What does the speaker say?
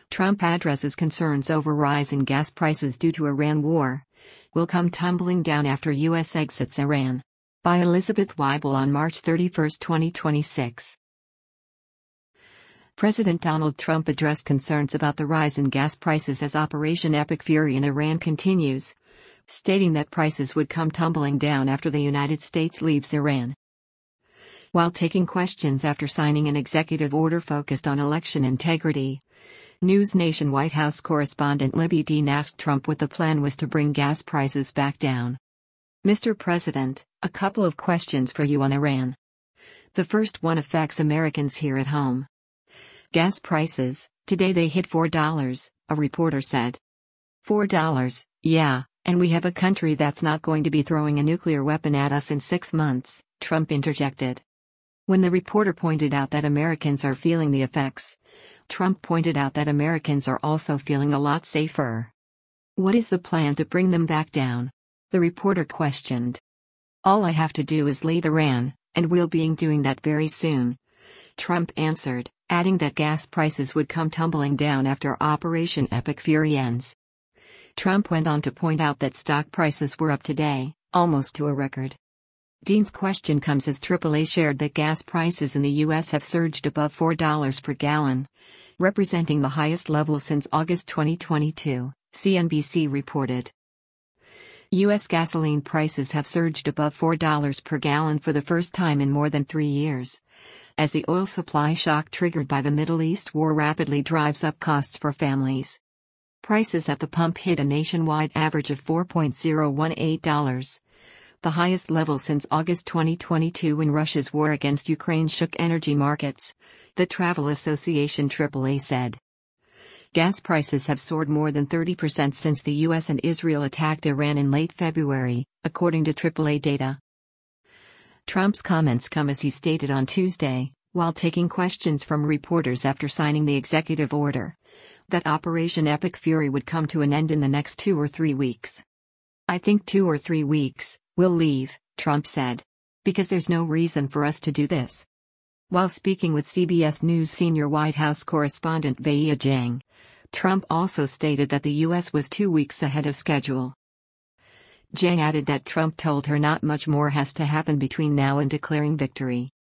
Trump addresses concerns over rise in gas prices due to Iran war. Will come tumbling down after U.S. exits Iran. By Elizabeth Weibel on March 31, 2026. President Donald Trump addressed concerns about the rise in gas prices as Operation Epic Fury in Iran continues, stating that prices would come tumbling down after the United States leaves Iran. While taking questions after signing an executive order focused on election integrity, News Nation White House correspondent Libby Dean asked Trump what the plan was to bring gas prices back down. Mr. President, a couple of questions for you on Iran. The first one affects Americans here at home. Gas prices, today they hit $4, a reporter said. $4, yeah, and we have a country that's not going to be throwing a nuclear weapon at us in 6 months, Trump interjected. When the reporter pointed out that Americans are feeling the effects, Trump pointed out that Americans are also feeling a lot safer. What is the plan to bring them back down? The reporter questioned. All I have to do is leave Iran, and we'll be doing that very soon, Trump answered, adding that gas prices would come tumbling down after Operation Epic Fury ends. Trump went on to point out that stock prices were up today, almost to a record. Dean's question comes as AAA shared that gas prices in the U.S. have surged above $4 per gallon, representing the highest level since August 2022, CNBC reported. U.S. gasoline prices have surged above $4 per gallon for the first time in more than 3 years, as the oil supply shock triggered by the Middle East war rapidly drives up costs for families. Prices at the pump hit a nationwide average of $4.018. The highest level since August 2022 when Russia's war against Ukraine shook energy markets, the Travel Association AAA said. Gas prices have soared more than 30% since the U.S. and Israel attacked Iran in late February, according to AAA data. Trump's comments come as he stated on Tuesday, while taking questions from reporters after signing the executive order, that Operation Epic Fury would come to an end in the next 2 or 3 weeks. I think 2 or 3 weeks. We'll leave, Trump said. Because there's no reason for us to do this. While speaking with CBS News senior White House correspondent Weijia Jiang, Trump also stated that the U.S. was 2 weeks ahead of schedule. Jiang added that Trump told her not much more has to happen between now and declaring victory.